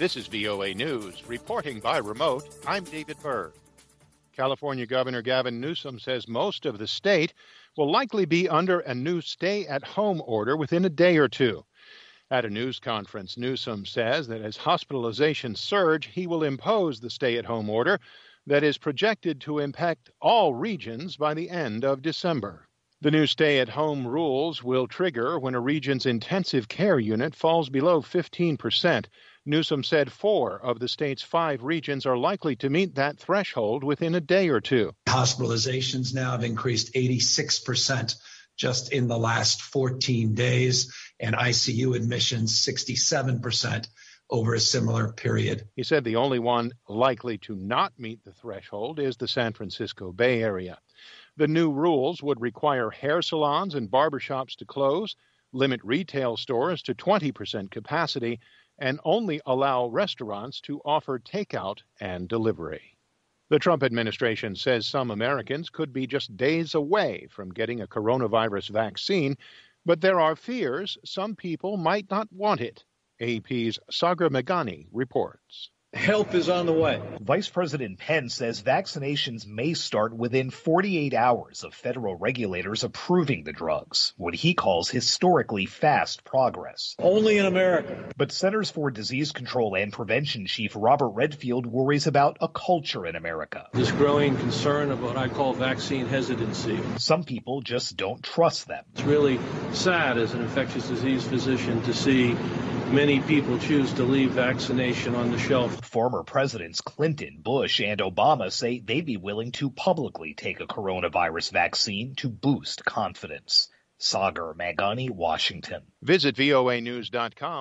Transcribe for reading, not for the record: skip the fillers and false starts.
This is VOA News. Reporting by remote, I'm David Berg. California Governor Gavin Newsom says most of the state will likely be under a new stay-at-home order within a day or two. At a news conference, Newsom says that as hospitalizations surge, he will impose the stay-at-home order that is projected to impact all regions by the end of December. The new stay-at-home rules will trigger when a region's intensive care unit falls below 15%. Newsom said 4 of the state's 5 regions are likely to meet that threshold within a day or two. Hospitalizations now have increased 86% just in the last 14 days, and ICU admissions 67% over a similar period. He said the only one likely to not meet the threshold is the San Francisco Bay Area. The new rules would require hair salons and barbershops to close, limit retail stores to 20% capacity, and only allow restaurants to offer takeout and delivery. The Trump administration says some Americans could be just days away from getting a coronavirus vaccine, but there are fears some people might not want it. AP's Sagar Meghani reports. Help is on the way. Vice President Pence says vaccinations may start within 48 hours of federal regulators approving the drugs, what he calls historically fast progress. Only in America. But Centers for Disease Control and Prevention Chief Robert Redfield worries about a culture in America. This growing concern of what I call vaccine hesitancy. Some people just don't trust them. It's really sad as an infectious disease physician to see many people choose to leave vaccination on the shelf. Former presidents Clinton, Bush, and Obama say they'd be willing to publicly take a coronavirus vaccine to boost confidence. Sagar Meghani, Washington. Visit voanews.com.